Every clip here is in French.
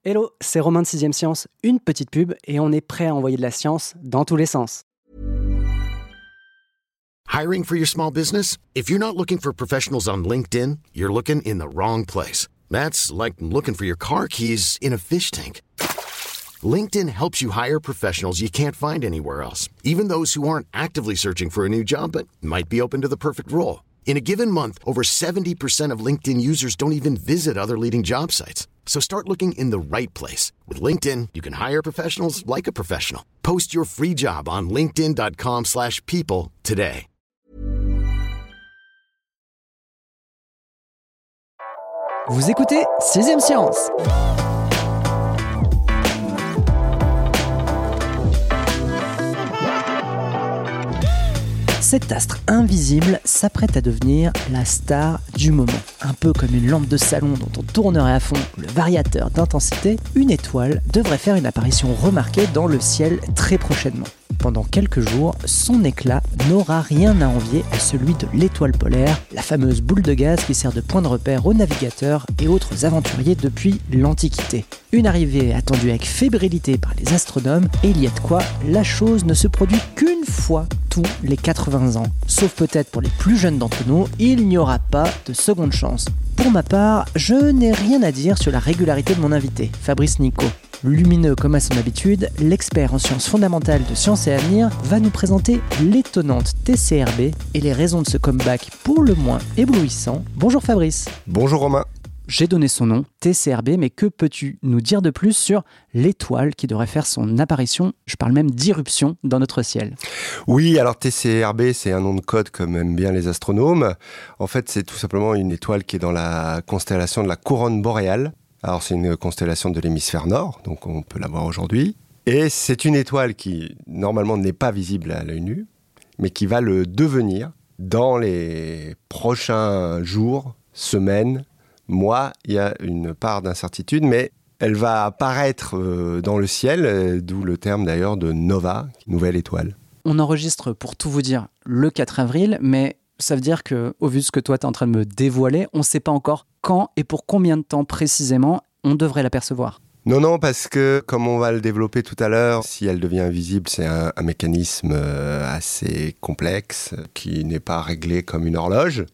Hello, c'est Romain de 6ème Science, une petite pub et on est prêt à envoyer de la science dans tous les sens. Hiring for your small business? If you're not looking for professionals on LinkedIn, you're looking in the wrong place. That's like looking for your car keys in a fish tank. LinkedIn helps you hire professionals you can't find anywhere else, even those who aren't actively searching for a new job but might be open to the perfect role. In a given month, over 70% of LinkedIn users don't even visit other leading job sites. So start looking in the right place. With LinkedIn, you can hire professionals like a professional. Post your free job on linkedin.com/people today. Vous écoutez 6ème Science. Cet astre invisible s'apprête à devenir la star du moment. Un peu comme une lampe de salon dont on tournerait à fond le variateur d'intensité, une étoile devrait faire une apparition remarquée dans le ciel très prochainement. Pendant quelques jours, son éclat n'aura rien à envier à celui de l'étoile polaire, la fameuse boule de gaz qui sert de point de repère aux navigateurs et autres aventuriers depuis l'Antiquité. Une arrivée attendue avec fébrilité par les astronomes, et il y a de quoi, la chose ne se produit qu'une fois tous les 80 ans. Sauf peut-être pour les plus jeunes d'entre nous, il n'y aura pas de seconde chance. Pour ma part, je n'ai rien à dire sur la régularité de mon invité, Fabrice Nico. Lumineux comme à son habitude, l'expert en sciences fondamentales de Science et Avenir va nous présenter l'étonnante TCRB et les raisons de ce comeback pour le moins éblouissant. Bonjour Fabrice. Bonjour Romain. J'ai donné son nom, TCRB, mais que peux-tu nous dire de plus sur l'étoile qui devrait faire son apparition, je parle même d'irruption, dans notre ciel? Oui, alors TCRB, c'est un nom de code comme aiment bien les astronomes. En fait, c'est tout simplement une étoile qui est dans la constellation de la couronne boréale. Alors, c'est une constellation de l'hémisphère nord, donc on peut la voir aujourd'hui. Et c'est une étoile qui, normalement, n'est pas visible à l'œil nu, mais qui va le devenir dans les prochains jours, semaines, mois. Il y a une part d'incertitude, mais elle va apparaître dans le ciel, d'où le terme d'ailleurs de nova, nouvelle étoile. On enregistre, pour tout vous dire, le 4 avril, mais ça veut dire qu'au vu de ce que toi tu es en train de me dévoiler, on ne sait pas encore quand et pour combien de temps précisément on devrait l'apercevoir. Non, parce que, comme on va le développer tout à l'heure, si elle devient visible, c'est un mécanisme assez complexe qui n'est pas réglé comme une horloge.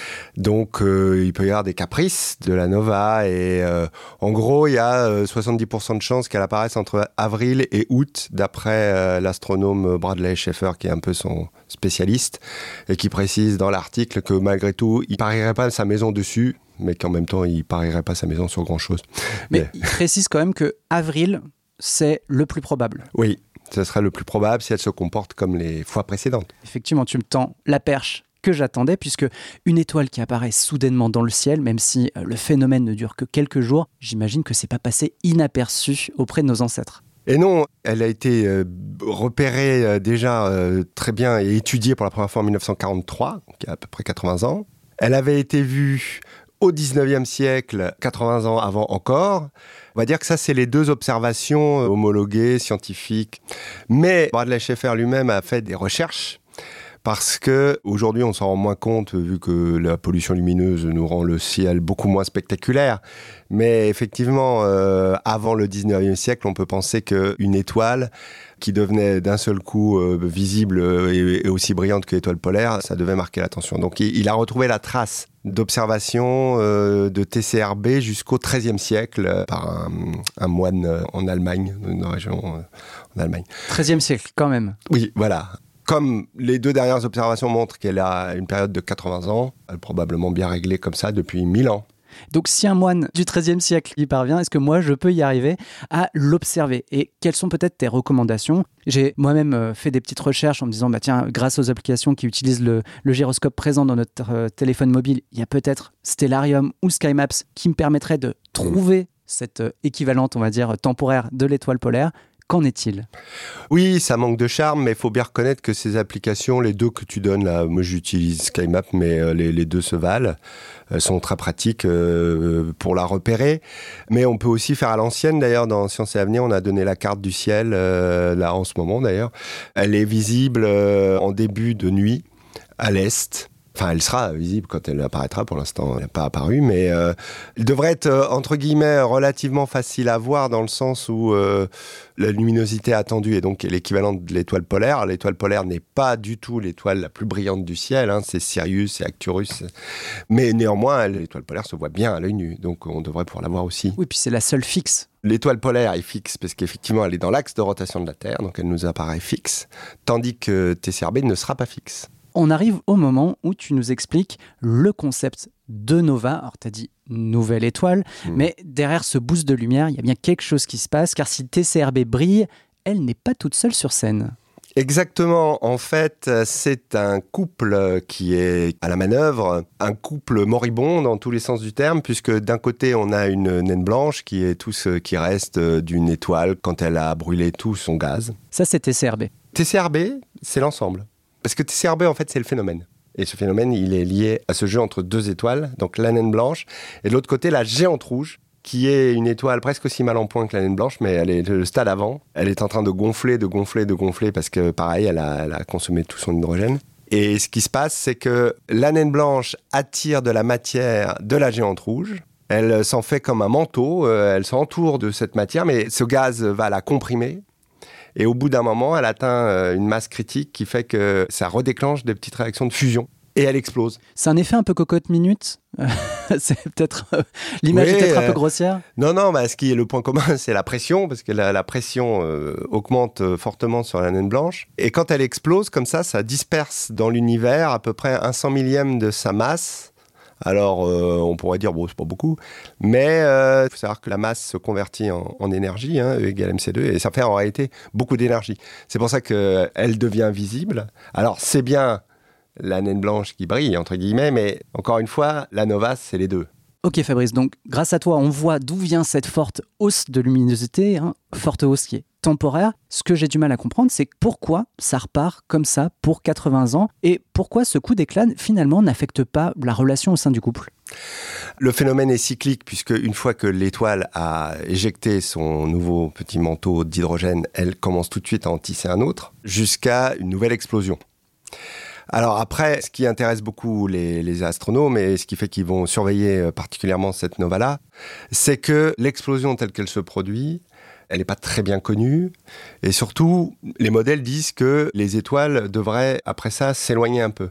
Donc, il peut y avoir des caprices de la nova et en gros, il y a 70% de chances qu'elle apparaisse entre avril et août, d'après l'astronome Bradley Schaeffer, qui est un peu son spécialiste, et qui précise dans l'article que malgré tout, il parierait pas sa maison dessus, mais qu'en même temps, il ne parierait pas sa maison sur grand-chose. Mais il précise quand même que avril, c'est le plus probable. Oui, ce serait le plus probable si elle se comporte comme les fois précédentes. Effectivement, tu me tends la perche que j'attendais, puisque une étoile qui apparaît soudainement dans le ciel, même si le phénomène ne dure que quelques jours, j'imagine que c'est pas passé inaperçu auprès de nos ancêtres. Et non, elle a été repérée déjà très bien et étudiée pour la première fois en 1943, donc il y a à peu près 80 ans. Elle avait été vue au 19e siècle, 80 ans avant encore. On va dire que ça, c'est les deux observations homologuées, scientifiques. Mais Bradley Schaeffer lui-même a fait des recherches parce qu'aujourd'hui, on s'en rend moins compte vu que la pollution lumineuse nous rend le ciel beaucoup moins spectaculaire. Mais effectivement, avant le 19e siècle, on peut penser qu'une étoile qui devenait d'un seul coup visible et aussi brillante que l'étoile polaire, ça devait marquer l'attention. Donc il a retrouvé la trace d'observation de TCRB jusqu'au XIIIe siècle par un moine en Allemagne, dans une région en Allemagne. XIIIe siècle, quand même. Oui, voilà. Comme les deux dernières observations montrent qu'elle a une période de 80 ans, elle est probablement bien réglée comme ça depuis 1000 ans. Donc si un moine du XIIIe siècle y parvient, est-ce que moi je peux y arriver à l'observer? Et quelles sont peut-être tes recommandations? J'ai moi-même fait des petites recherches en me disant, tiens, grâce aux applications qui utilisent le gyroscope présent dans notre téléphone mobile, il y a peut-être Stellarium ou SkyMaps qui me permettraient de trouver cette équivalente, on va dire, temporaire de l'étoile polaire. Qu'en est-il? Oui, ça manque de charme, mais il faut bien reconnaître que ces applications, les deux que tu donnes là, moi j'utilise SkyMap, mais les deux se valent, sont très pratiques pour la repérer. Mais on peut aussi faire à l'ancienne, d'ailleurs, dans Science et Avenir, on a donné la carte du ciel, là en ce moment d'ailleurs. Elle est visible en début de nuit, à l'est. Enfin, elle sera visible quand elle apparaîtra. Pour l'instant, elle n'a pas apparu, mais elle devrait être, entre guillemets, relativement facile à voir dans le sens où la luminosité attendue est donc l'équivalent de l'étoile polaire. L'étoile polaire n'est pas du tout l'étoile la plus brillante du ciel, hein, c'est Sirius, c'est Arcturus. Mais néanmoins, l'étoile polaire se voit bien à l'œil nu, donc on devrait pouvoir la voir aussi. Oui, puis c'est la seule fixe. L'étoile polaire est fixe parce qu'effectivement, elle est dans l'axe de rotation de la Terre, donc elle nous apparaît fixe, tandis que TCRB ne sera pas fixe. On arrive au moment où tu nous expliques le concept de nova. Alors, tu as dit nouvelle étoile, mais derrière ce boost de lumière, il y a bien quelque chose qui se passe, car si TCRB brille, elle n'est pas toute seule sur scène. Exactement. En fait, c'est un couple qui est à la manœuvre, un couple moribond dans tous les sens du terme, puisque d'un côté, on a une naine blanche qui est tout ce qui reste d'une étoile quand elle a brûlé tout son gaz. Ça, c'est TCRB. TCRB, c'est l'ensemble. Parce que TCRB, en fait, c'est le phénomène. Et ce phénomène, il est lié à ce jeu entre deux étoiles, donc la naine blanche, et de l'autre côté, la géante rouge, qui est une étoile presque aussi mal en point que la naine blanche, mais elle est le stade avant. Elle est en train de gonfler, parce que, pareil, elle a consommé tout son hydrogène. Et ce qui se passe, c'est que la naine blanche attire de la matière de la géante rouge. Elle s'en fait comme un manteau, elle s'entoure de cette matière, mais ce gaz va la comprimer. Et au bout d'un moment, elle atteint une masse critique qui fait que ça redéclenche des petites réactions de fusion. Et elle explose. C'est un effet un peu cocotte-minute. C'est peut-être l'image est peut-être un peu grossière. Non, ce qui est le point commun, c'est la pression, parce que la pression augmente fortement sur la naine blanche. Et quand elle explose comme ça disperse dans l'univers à peu près 1/100 millième de sa masse. Alors, on pourrait dire, bon, c'est pas beaucoup, mais il faut savoir que la masse se convertit en énergie, hein, E égale mc2, et ça fait en réalité beaucoup d'énergie. C'est pour ça qu'elle devient visible. Alors, c'est bien la naine blanche qui brille, entre guillemets, mais encore une fois, la nova, c'est les deux. Ok Fabrice, donc grâce à toi, on voit d'où vient cette forte hausse de luminosité, hein, forte hausse qui est temporaire. Ce que j'ai du mal à comprendre, c'est pourquoi ça repart comme ça pour 80 ans et pourquoi ce coup d'éclat finalement n'affecte pas la relation au sein du couple. Le phénomène est cyclique puisque une fois que l'étoile a éjecté son nouveau petit manteau d'hydrogène, elle commence tout de suite à en tisser un autre jusqu'à une nouvelle explosion. Alors après, ce qui intéresse beaucoup les astronomes et ce qui fait qu'ils vont surveiller particulièrement cette nova-là, c'est que l'explosion telle qu'elle se produit, elle n'est pas très bien connue. Et surtout, les modèles disent que les étoiles devraient, après ça, s'éloigner un peu.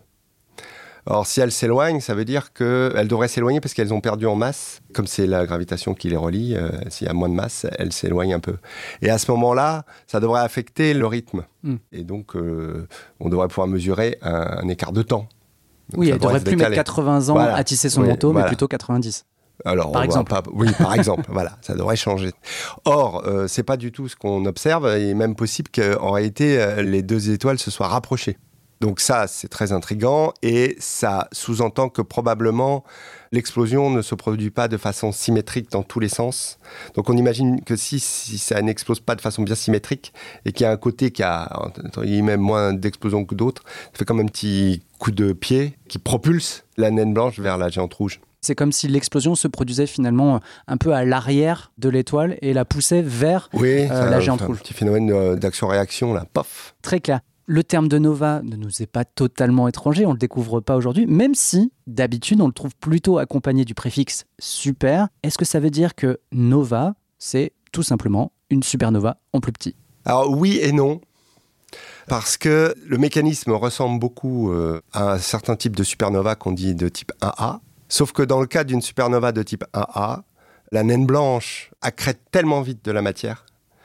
Or, si elles s'éloignent, ça veut dire qu'elles devraient s'éloigner parce qu'elles ont perdu en masse. Comme c'est la gravitation qui les relie, s'il y a moins de masse, elles s'éloignent un peu. Et à ce moment-là, ça devrait affecter le rythme. Et donc, on devrait pouvoir mesurer un écart de temps. Donc, oui, elle ne devrait plus mettre 80 ans à tisser son manteau, mais plutôt 90. Alors, par exemple. Par exemple, voilà, ça devrait changer. Or, c'est pas du tout ce qu'on observe. Il est même possible qu'en réalité, les deux étoiles se soient rapprochées. Donc ça, c'est très intriguant et ça sous-entend que probablement l'explosion ne se produit pas de façon symétrique dans tous les sens. Donc on imagine que si ça n'explose pas de façon bien symétrique et qu'il y a un côté qui a entre guillemets moins d'explosion que d'autres, ça fait comme un petit coup de pied qui propulse la naine blanche vers la géante rouge. C'est comme si l'explosion se produisait finalement un peu à l'arrière de l'étoile et la poussait vers la géante rouge. Un petit phénomène d'action-réaction, là, pof. Très clair. Le terme de nova ne nous est pas totalement étranger, on ne le découvre pas aujourd'hui, même si, d'habitude, on le trouve plutôt accompagné du préfixe super. Est-ce que ça veut dire que nova, c'est tout simplement une supernova en plus petit ? Alors oui et non, parce que le mécanisme ressemble beaucoup à un certain type de supernova qu'on dit de type 1A, sauf que dans le cas d'une supernova de type 1A, la naine blanche accrète tellement vite de la matière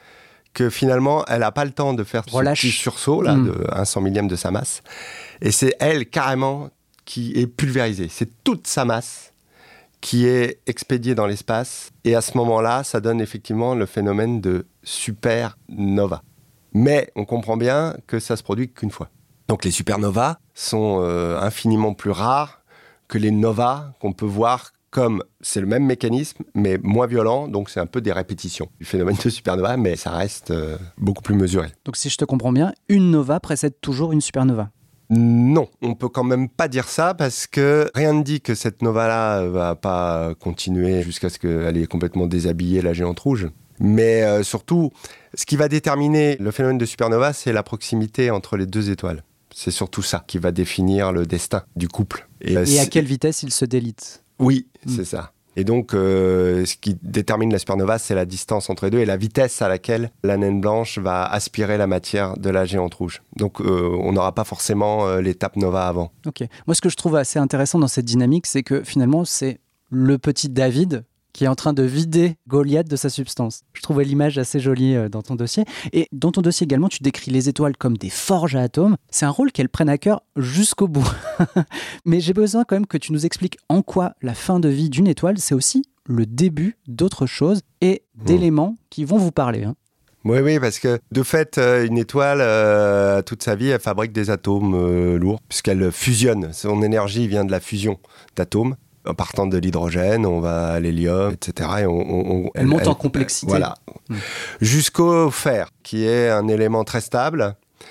que finalement, elle n'a pas le temps de faire ce petit sursaut là, de 1/100 millième de sa masse. Et c'est elle, carrément, qui est pulvérisée. C'est toute sa masse qui est expédiée dans l'espace. Et à ce moment-là, ça donne effectivement le phénomène de supernova. Mais on comprend bien que ça se produit qu'une fois. Donc les supernovas sont infiniment plus rares que les novas qu'on peut voir comme c'est le même mécanisme, mais moins violent, donc c'est un peu des répétitions du phénomène de supernova, mais ça reste beaucoup plus mesuré. Donc si je te comprends bien, une nova précède toujours une supernova ? Non, on peut quand même pas dire ça, parce que rien ne dit que cette nova-là va pas continuer jusqu'à ce qu'elle ait complètement déshabillé la géante rouge. Mais surtout, ce qui va déterminer le phénomène de supernova, c'est la proximité entre les deux étoiles. C'est surtout ça qui va définir le destin du couple. Et à quelle vitesse il se délite ? Oui, c'est ça. Et donc, ce qui détermine la supernova, c'est la distance entre les deux et la vitesse à laquelle la naine blanche va aspirer la matière de la géante rouge. Donc, on n'aura pas forcément l'étape nova avant. Ok. Moi, ce que je trouve assez intéressant dans cette dynamique, c'est que finalement, c'est le petit David qui est en train de vider Goliath de sa substance. Je trouvais l'image assez jolie dans ton dossier. Et dans ton dossier également, tu décris les étoiles comme des forges à atomes. C'est un rôle qu'elles prennent à cœur jusqu'au bout. Mais j'ai besoin quand même que tu nous expliques en quoi la fin de vie d'une étoile, c'est aussi le début d'autre chose et d'éléments qui vont vous parler. Hein. Oui, parce que de fait, une étoile, toute sa vie, elle fabrique des atomes lourds, puisqu'elle fusionne. Son énergie vient de la fusion d'atomes. En partant de l'hydrogène, on va à l'hélium, etc. Et elle monte en complexité. Voilà. Jusqu'au fer, qui est un élément très stable.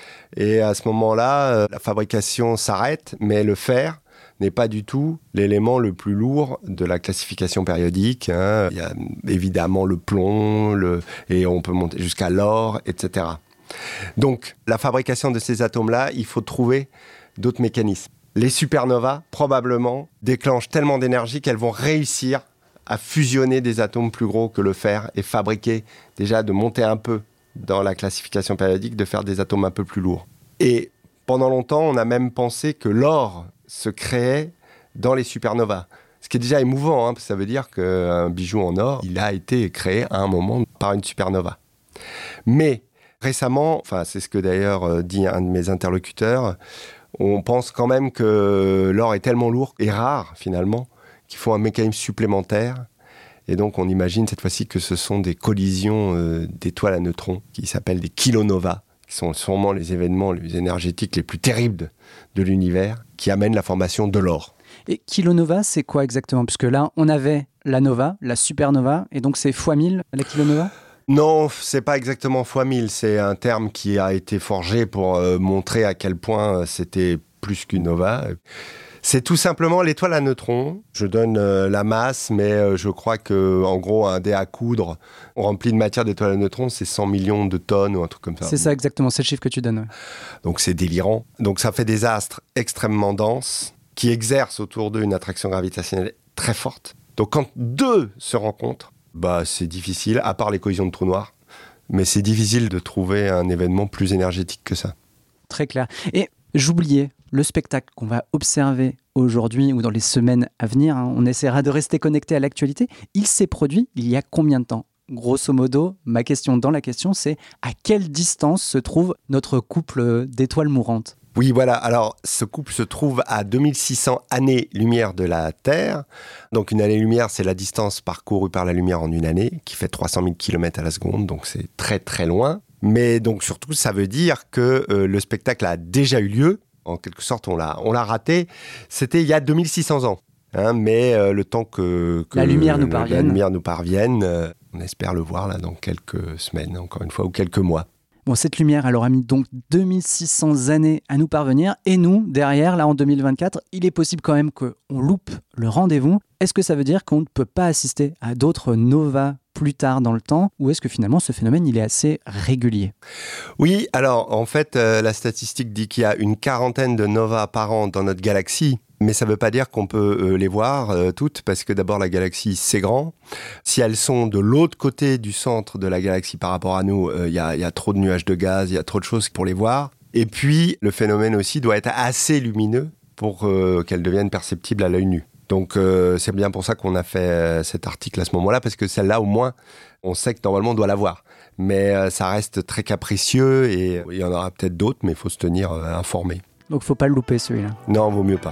Et à ce moment-là, la fabrication s'arrête, mais le fer n'est pas du tout l'élément le plus lourd de la classification périodique. Hein. Il y a évidemment le plomb, et on peut monter jusqu'à l'or, etc. Donc, la fabrication de ces atomes-là, il faut trouver d'autres mécanismes. Les supernovas, probablement, déclenchent tellement d'énergie qu'elles vont réussir à fusionner des atomes plus gros que le fer et fabriquer, déjà de monter un peu dans la classification périodique, de faire des atomes un peu plus lourds. Et pendant longtemps, on a même pensé que l'or se créait dans les supernovas. Ce qui est déjà émouvant, hein, parce que ça veut dire qu'un bijou en or, il a été créé à un moment par une supernova. Mais récemment, c'est ce que d'ailleurs dit un de mes interlocuteurs, on pense quand même que l'or est tellement lourd et rare, finalement, qu'il faut un mécanisme supplémentaire. Et donc, on imagine cette fois-ci que ce sont des collisions d'étoiles à neutrons qui s'appellent des kilonovas, qui sont sûrement les événements les énergétiques les plus terribles de l'univers, qui amènent la formation de l'or. Et kilonova, c'est quoi exactement ? Puisque là, on avait la nova, la supernova, et donc c'est fois 1000 la kilonova ? Non, c'est pas exactement fois 1000, c'est un terme qui a été forgé pour montrer à quel point c'était plus qu'une nova. C'est tout simplement l'étoile à neutrons. Je donne la masse, mais je crois qu'en gros, un dé à coudre rempli de matière d'étoiles à neutrons, c'est 100 millions de tonnes ou un truc comme ça. C'est ça exactement, c'est le chiffre que tu donnes. Ouais. Donc c'est délirant. Donc ça fait des astres extrêmement denses qui exercent autour d'eux une attraction gravitationnelle très forte. Donc quand deux se rencontrent, c'est difficile, à part les collisions de trous noirs, mais c'est difficile de trouver un événement plus énergétique que ça. Très clair. Et j'oubliais le spectacle qu'on va observer aujourd'hui ou dans les semaines à venir. Hein, on essaiera de rester connecté à l'actualité. Il s'est produit il y a combien de temps ? Grosso modo, ma question dans la question, c'est à quelle distance se trouve notre couple d'étoiles mourantes ? Oui, voilà. Alors, ce couple se trouve à 2600 années-lumière de la Terre. Donc, une année-lumière, c'est la distance parcourue par la lumière en une année, qui fait 300 000 km à la seconde. Donc, c'est très, très loin. Mais donc, surtout, ça veut dire que le spectacle a déjà eu lieu. En quelque sorte, on l'a raté. C'était il y a 2600 ans. Hein, mais le temps que la lumière nous parvienne, on espère le voir là, dans quelques semaines, encore une fois, ou quelques mois. Bon, cette lumière, elle aura mis donc 2600 années à nous parvenir. Et nous, derrière, là, en 2024, il est possible quand même qu'on loupe le rendez-vous. Est-ce que ça veut dire qu'on ne peut pas assister à d'autres novas plus tard dans le temps ? Ou est-ce que finalement, ce phénomène, il est assez régulier ? Oui, alors, en fait, la statistique dit qu'il y a une quarantaine de novas par an dans notre galaxie. Mais ça ne veut pas dire qu'on peut les voir toutes, parce que d'abord la galaxie c'est grand. Si elles sont de l'autre côté du centre de la galaxie par rapport à nous, il y a trop de nuages de gaz, il y a trop de choses pour les voir. Et puis le phénomène aussi doit être assez lumineux pour qu'elles deviennent perceptibles à l'œil nu. Donc c'est bien pour ça qu'on a fait cet article à ce moment-là, parce que celle-là au moins on sait que normalement on doit la voir. Mais ça reste très capricieux et il y en aura peut-être d'autres, mais il faut se tenir informé. Donc faut pas le louper celui-là. Non, vaut mieux pas.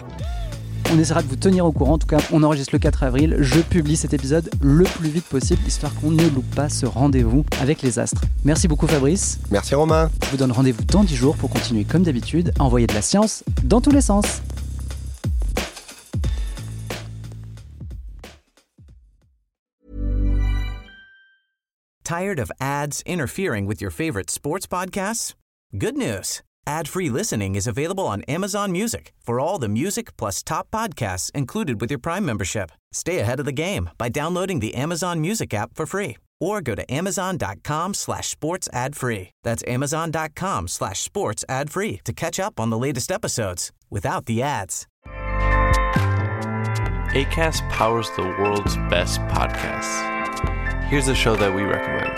On essaiera de vous tenir au courant. En tout cas, on enregistre le 4 avril. Je publie cet épisode le plus vite possible, histoire qu'on ne loupe pas ce rendez-vous avec les astres. Merci beaucoup Fabrice. Merci Romain. Je vous donne rendez-vous dans 10 jours pour continuer comme d'habitude à envoyer de la science dans tous les sens. Tired of ads interfering with your favorite sports podcasts? Good news. Ad-free listening is available on Amazon Music for all the music plus top podcasts included with your Prime membership. Stay ahead of the game by downloading the Amazon Music app for free or go to amazon.com/sports ad free. That's amazon.com/sports ad free to catch up on the latest episodes without the ads. Acast powers the world's best podcasts. Here's a show that we recommend.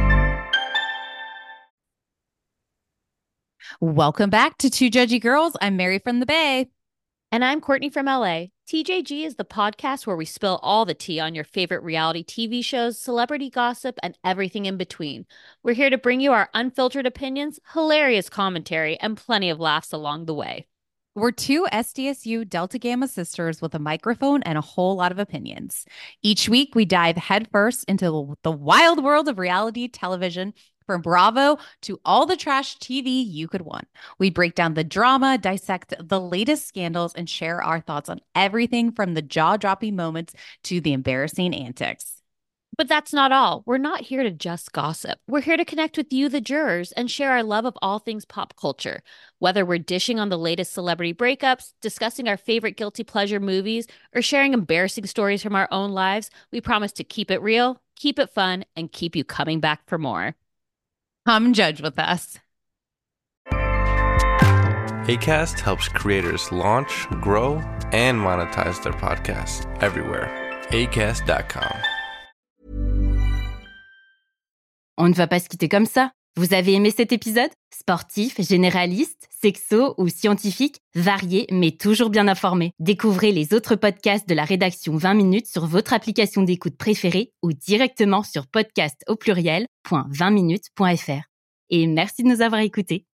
Welcome back to Two Judgy Girls. I'm Mary from the Bay. And I'm Courtney from LA. TJG is the podcast where we spill all the tea on your favorite reality TV shows, celebrity gossip, and everything in between. We're here to bring you our unfiltered opinions, hilarious commentary, and plenty of laughs along the way. We're two SDSU Delta Gamma sisters with a microphone and a whole lot of opinions. Each week, we dive headfirst into the wild world of reality television, from Bravo to all the trash TV you could want. We break down the drama, dissect the latest scandals, and share our thoughts on everything from the jaw-dropping moments to the embarrassing antics. But that's not all. We're not here to just gossip. We're here to connect with you, the jurors, and share our love of all things pop culture. Whether we're dishing on the latest celebrity breakups, discussing our favorite guilty pleasure movies, or sharing embarrassing stories from our own lives, we promise to keep it real, keep it fun, and keep you coming back for more. Come judge with us. Acast helps creators launch, grow, and monetize their podcasts everywhere. Acast.com. On ne va pas se quitter comme ça. Vous avez aimé cet épisode ? Sportif, généraliste, sexo ou scientifique, varié mais toujours bien informé. Découvrez les autres podcasts de la rédaction 20 minutes sur votre application d'écoute préférée ou directement sur podcast@20minutes.fr. Et merci de nous avoir écoutés.